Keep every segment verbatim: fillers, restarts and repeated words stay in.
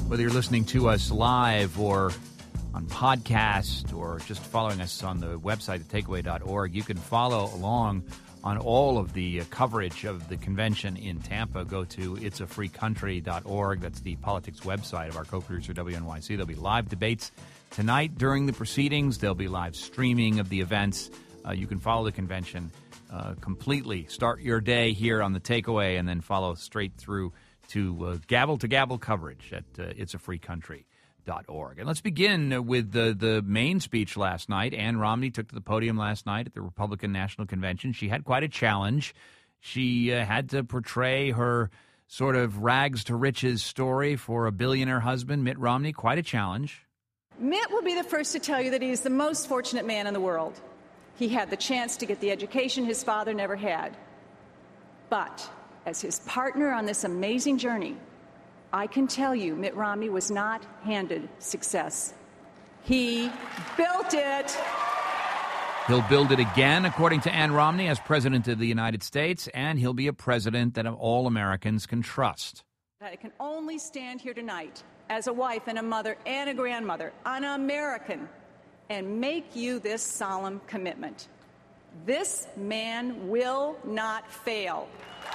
Whether you're listening to us live or on podcast or just following us on the website at takeaway dot org, you can follow along on all of the coverage of the convention in Tampa. Go to it's a free country dot org. That's the politics website of our co-producer, W N Y C. There'll be live debates tonight during the proceedings. There'll be live streaming of the events. Uh, you can follow the convention uh, completely. Start your day here on the Takeaway and then follow straight through to uh, gavel-to-gavel coverage at uh, it's a free country dot org. And let's begin with the, the main speech last night. Ann Romney took to the podium last night at the Republican National Convention. She had quite a challenge. She uh, had to portray her sort of rags-to-riches story for a billionaire husband, Mitt Romney. Quite a challenge. Mitt will be the first to tell you that he's the most fortunate man in the world. He had the chance to get the education his father never had. But as his partner on this amazing journey, I can tell you Mitt Romney was not handed success. He built it. He'll build it again, according to Ann Romney, as president of the United States, and he'll be a president that all Americans can trust. I can only stand here tonight as a wife and a mother and a grandmother, an American, and make you this solemn commitment. This man will not fail.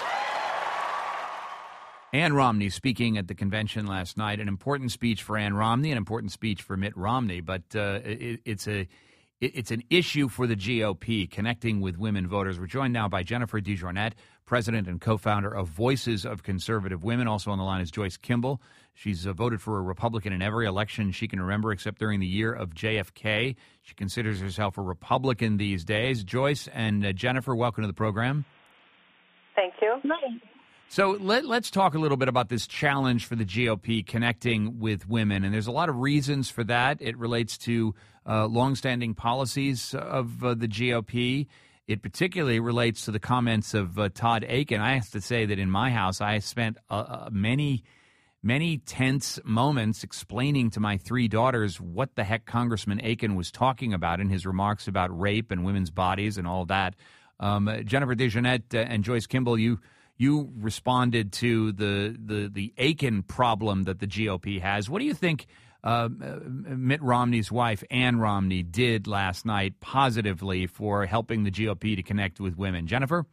Ann Romney speaking at the convention last night. An important speech for Ann Romney, an important speech for Mitt Romney, but uh, it, it's a it, it's an issue for the G O P, connecting with women voters. We're joined now by Jennifer DeJarnette, president and co-founder of Voices of Conservative Women. Also on the line is Joyce Kimball. She's uh, voted for a Republican in every election she can remember, except during the year of J F K. She considers herself a Republican these days. Joyce and uh, Jennifer, welcome to the program. Thank you. So let, let's talk a little bit about this challenge for the G O P connecting with women. And there's a lot of reasons for that. It relates to uh, longstanding policies of uh, the G O P. It particularly relates to the comments of uh, Todd Akin. I have to say that in my house, I spent uh, uh, many, many tense moments explaining to my three daughters what the heck Congressman Akin was talking about in his remarks about rape and women's bodies and all that. Um, Jennifer DeJarnette and Joyce Kimball, you You responded to the, the the Akin problem that the G O P has. What do you think uh, Mitt Romney's wife, Ann Romney, did last night positively for helping the G O P to connect with women? Jennifer?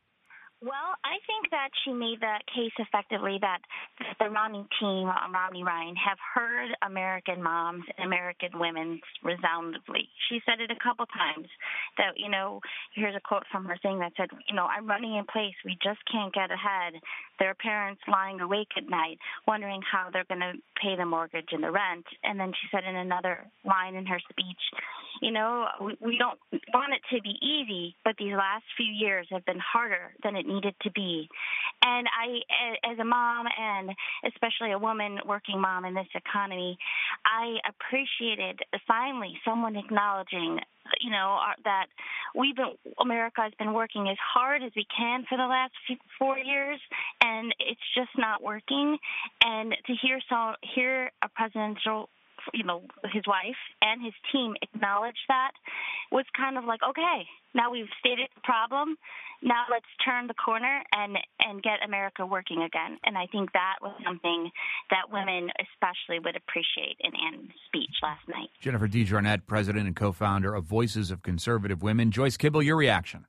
Well, I think that she made the case effectively that the Romney team, Romney Ryan, have heard American moms and American women resoundingly. She said it a couple times that, you know, here's a quote from her thing that said, you know, I'm running in place. We just can't get ahead. There are parents lying awake at night wondering how they're going to pay the mortgage and the rent. And then she said in another line in her speech, you know, we, we don't want it to be easy, but these last few years have been harder than it needed to be. And I, as a mom and especially a woman working mom in this economy, I appreciated finally someone acknowledging, you know, that we've been, America has been working as hard as we can for the last few, four years, and it's just not working. And to hear so hear a presidential, you know, his wife and his team acknowledge that was kind of like, okay, now we've stated the problem. Now let's turn the corner and, and get America working again. And I think that was something that women especially would appreciate in Ann's speech last night. Jennifer DeJarnette, president and co-founder of Voices of Conservative Women. Joyce Kimball, your reaction.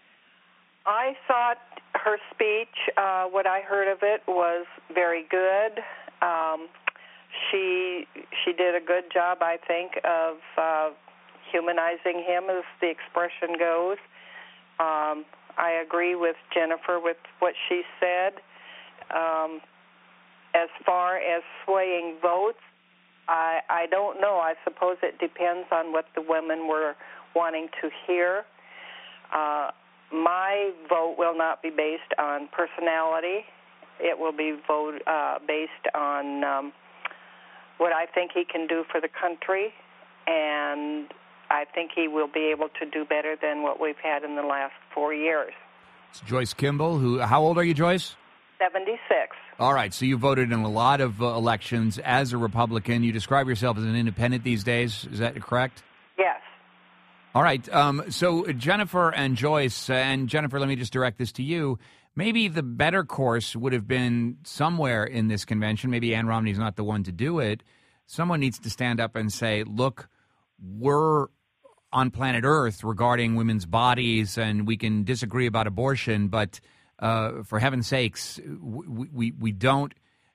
I thought her speech, uh, what I heard of it, was very good. Um, she she did a good job, I think, of uh, humanizing him, as the expression goes. Um, I agree with Jennifer with what she said. Um, as far as swaying votes, I, I don't know. I suppose it depends on what the women were wanting to hear. Uh, my vote will not be based on personality. It will be vote uh, based on um, what I think he can do for the country, and I think he will be able to do better than what we've had in the last four years. It's Joyce Kimball. Who? How old are you, Joyce? seventy-six. All right, so you voted in a lot of uh, elections as a Republican. You describe yourself as an independent these days. Is that correct? Yes. All right, um, so Jennifer and Joyce, uh, and Jennifer, let me just direct this to you. maybe the better course would have been somewhere in this convention. Maybe Ann Romney's not the one to do it. Someone needs to stand up and say, look, we're on planet Earth regarding women's bodies, and we can disagree about abortion, but uh, for heaven's sakes, we, we, we don't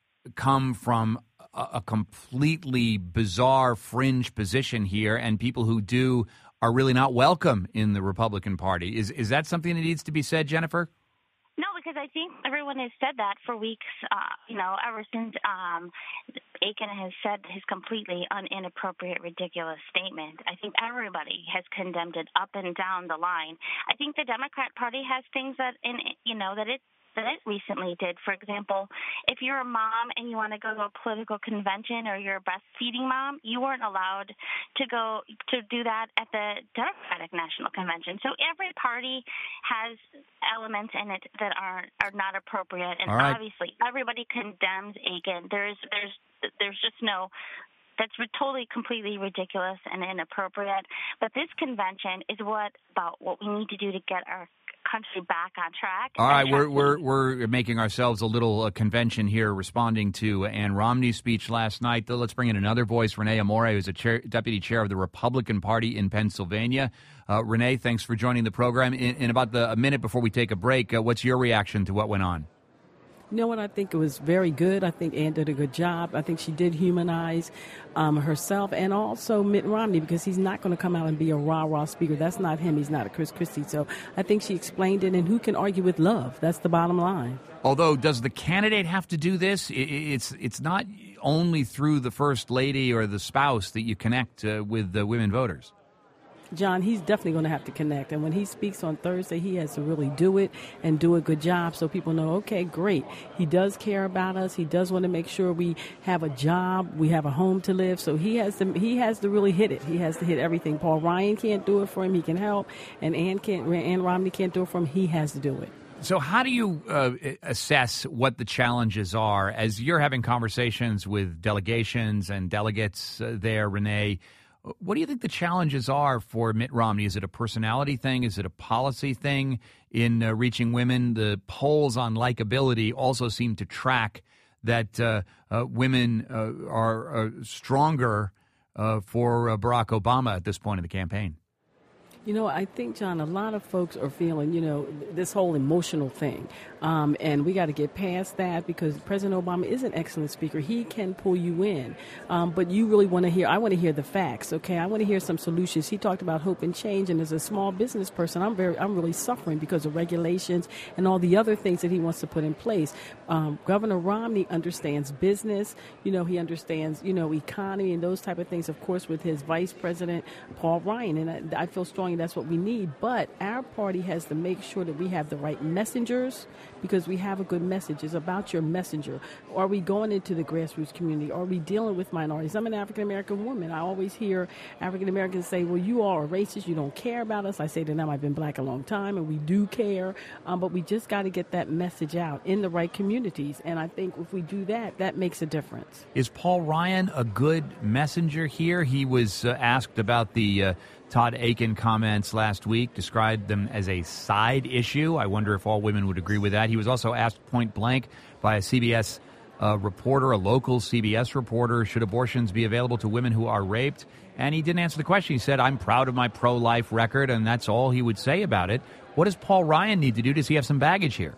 come from a, a completely bizarre fringe position here, and people who do are really not welcome in the Republican Party. Is is that something that needs to be said, Jennifer? No, because I think everyone has said that for weeks, uh, you know, ever since um, Akin has said his completely un- inappropriate, ridiculous statement. I think everybody has condemned it up and down the line. I think the Democrat Party has things that, in, you know, that it that it recently did. For example, if you're a mom and you want to go to a political convention, or you're a breastfeeding mom, you weren't allowed to go to do that at the Democratic National Convention. So every party has elements in it that are are not appropriate, and right. obviously everybody condemns Akin. There's there's there's just no. That's totally, completely ridiculous and inappropriate. But this convention is what about what we need to do to get our country back on track. All right, we're we're we're making ourselves a little uh, convention here, responding to Ann Romney's speech last night. Though, let's bring in another voice, Renee Amore, who's a chair, deputy chair of the Republican Party in Pennsylvania. Uh, Renee, thanks for joining the program. In, in about the, a minute before we take a break, uh, what's your reaction to what went on? You know what? I think it was very good. I think Ann did a good job. I think she did humanize um, herself, and also Mitt Romney, because he's not going to come out and be a rah-rah speaker. That's not him. He's not a Chris Christie. So I think she explained it, and who can argue with love? That's the bottom line. Although, does the candidate have to do this? It's it's not only through the first lady or the spouse that you connect uh, with the women voters. John, he's definitely going to have to connect. And when he speaks on Thursday, he has to really do it and do a good job so people know, okay, great. He does care about us. He does want to make sure we have a job, we have a home to live. So he has to he has to really hit it. He has to hit everything. Paul Ryan can't do it for him. He can help. And Ann, can't, Ann Romney can't do it for him. He has to do it. So how do you uh, assess what the challenges are as you're having conversations with delegations and delegates uh, there, Renee? What do you think the challenges are for Mitt Romney? Is it a personality thing? Is it a policy thing in uh, reaching women? The polls on likability also seem to track that uh, uh, women uh, are uh, stronger uh, for uh, Barack Obama at this point in the campaign. You know, I think, John, a lot of folks are feeling, you know, this whole emotional thing. Um, and we got to get past that, because President Obama is an excellent speaker. He can pull you in. Um, but you really want to hear, I want to hear the facts, okay? I want to hear some solutions. He talked about hope and change. And as a small business person, I'm very, I'm really suffering because of regulations and all the other things that he wants to put in place. Um, Governor Romney understands business. You know, he understands, you know, economy and those type of things, of course, with his vice president, Paul Ryan. And I, I feel strongly that's what we need. But our party has to make sure that we have the right messengers, because we have a good message. It's about your messenger. Are we going into the grassroots community? Are we dealing with minorities? I'm an African-American woman. I always hear African-Americans say, well, you all are racist. You don't care about us. I say to them, I've been black a long time, and we do care. Um, but we just got to get that message out in the right communities. And I think if we do that, that makes a difference. Is Paul Ryan a good messenger here? He was uh, asked about the uh, Todd Akin comments last week, described them as a side issue. I wonder if all women would agree with that. He was also asked point blank by a C B S uh, reporter, a local C B S reporter, should abortions be available to women who are raped? And he didn't answer the question. He said, I'm proud of my pro-life record, and that's all he would say about it. What does Paul Ryan need to do? Does he have some baggage here?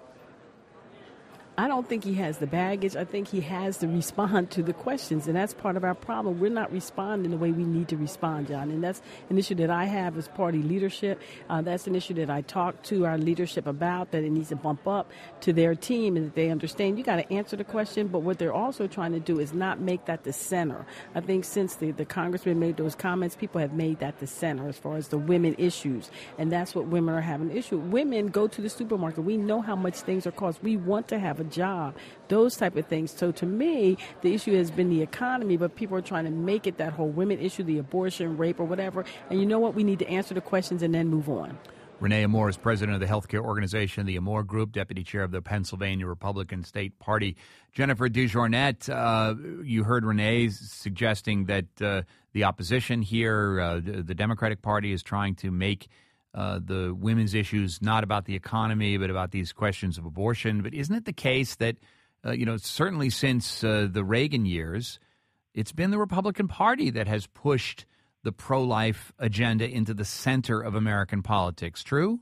I don't think he has the baggage. I think he has to respond to the questions, and that's part of our problem. We're not responding the way we need to respond, John, and that's an issue that I have as party leadership. Uh, that's an issue that I talk to our leadership about, that it needs to bump up to their team, and that they understand you got to answer the question, but what they're also trying to do is not make that the center. I think since the, the congressman made those comments, people have made that the center as far as the women issues, and that's what women are having an issue. Women go to the supermarket. We know how much things are cost. We want to have a job, those type of things. So to me, the issue has been the economy, but people are trying to make it that whole women issue, the abortion, rape, or whatever. And you know what? We need to answer the questions and then move on. Renee Amore is president of the healthcare organization, the Amore Group, deputy chair of the Pennsylvania Republican State Party. Jennifer DeJournette, uh, you heard Renee suggesting that uh, the opposition here, uh, the, the Democratic Party, is trying to make uh, the women's issues, not about the economy, but about these questions of abortion. But isn't it the case that, uh, you know, certainly since uh, the Reagan years, it's been the Republican Party that has pushed the pro-life agenda into the center of American politics? True?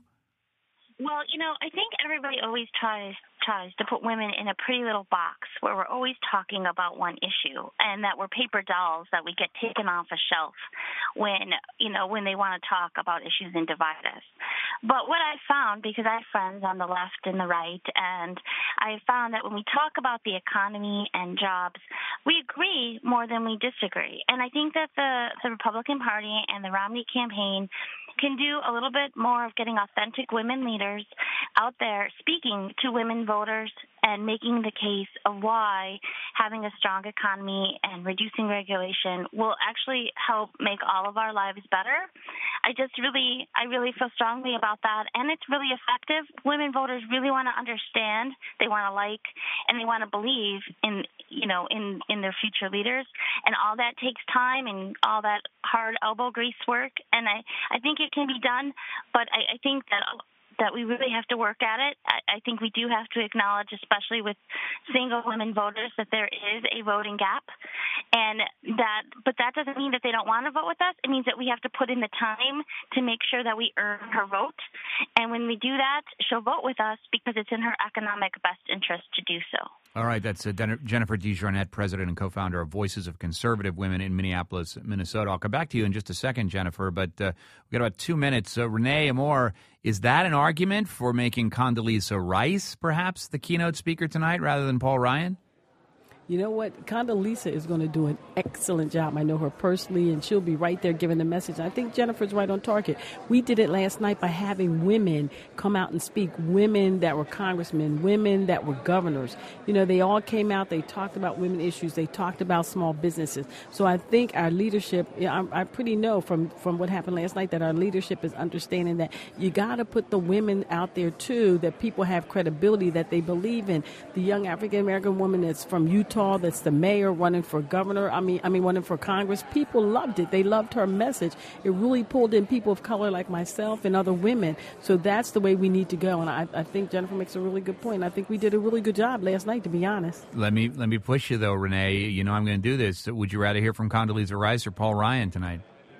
Well, you know, I think everybody always tries tries to put women in a pretty little box where we're always talking about one issue, and that we're paper dolls that we get taken off a shelf when, you know, when they want to talk about issues and divide us. But what I found, because I have friends on the left and the right, and I found that when we talk about the economy and jobs, we agree more than we disagree. And I think that the, the Republican Party and the Romney campaign can do a little bit more of getting authentic women leaders out there speaking to women voters and making the case of why having a strong economy and reducing regulation will actually help make all of our lives better. I just really, I really feel strongly about that, and it's really effective. Women voters really want to understand, they want to like, and they want to believe in, you know, in, in their future leaders, and all that takes time and all that hard elbow grease work, and I, I think it can be done, but I, I think that that we really have to work at it. I, I think we do have to acknowledge, especially with single women voters, that there is a voting gap, and that, but that doesn't mean that they don't want to vote with us. It means that we have to put in the time to make sure that we earn her vote, and when we do that, she'll vote with us because it's in her economic best interest to do so. All right, that's uh, Jennifer DeJarnette, president and co-founder of Voices of Conservative Women in Minneapolis, Minnesota. I'll come back to you in just a second, Jennifer, but uh, we've got about two minutes. Uh, Renee Amor, is that an argument for making Condoleezza Rice perhaps the keynote speaker tonight rather than Paul Ryan? You know what? Condoleezza is going to do an excellent job. I know her personally, and she'll be right there giving the message. I think Jennifer's right on target. We did it last night by having women come out and speak, women that were congressmen, women that were governors. You know, they all came out. They talked about women issues. They talked about small businesses. So I think our leadership, you know, I, I pretty know from, from what happened last night that our leadership is understanding that you got to put the women out there, too, that people have credibility, that they believe in. The young African-American woman that's from Utah, that's the mayor running for governor, I mean, I mean, running for Congress. People loved it. They loved her message. It really pulled in people of color like myself and other women. So that's the way we need to go. And I, I think Jennifer makes a really good point. I think we did a really good job last night, to be honest. Let me let me push you, though, Renee. You know I'm going to do this. Would you rather hear from Condoleezza Rice or Paul Ryan tonight?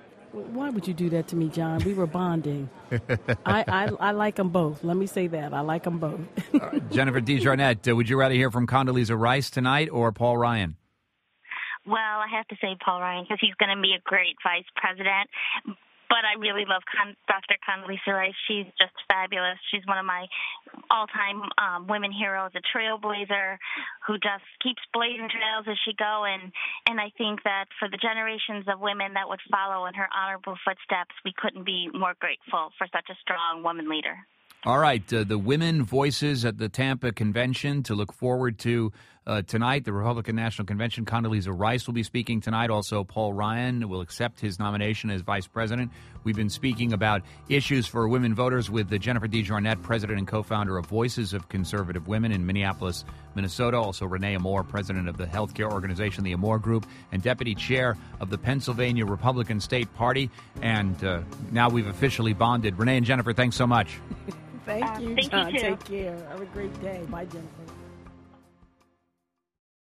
Why would you do that to me, John? We were bonding. I, I I like them both. Let me say that. I like them both. uh, Jennifer DeJarnette, uh, would you rather hear from Condoleezza Rice tonight or Paul Ryan? Well, I have to say Paul Ryan because he's going to be a great vice president. But I really love Con- Doctor Condoleezza Rice. She's just fabulous. She's one of my all-time um, women heroes, a trailblazer who just keeps blazing trails as she go. And, and I think that for the generations of women that would follow in her honorable footsteps, we couldn't be more grateful for such a strong woman leader. All right, uh, the women voices at the Tampa convention to look forward to uh, tonight. The Republican National Convention, Condoleezza Rice will be speaking tonight. Also, Paul Ryan will accept his nomination as vice president. We've been speaking about issues for women voters with the Jennifer DeJarnette, president and co-founder of Voices of Conservative Women in Minneapolis, Minnesota. Also, Renee Amor, president of the healthcare organization, the Amor Group, and deputy chair of the Pennsylvania Republican State Party. And uh, now we've officially bonded. Renee and Jennifer, thanks so much. Thank Uh, you, thank John. you, too. Take care. Have a great day. Bye, Jennifer.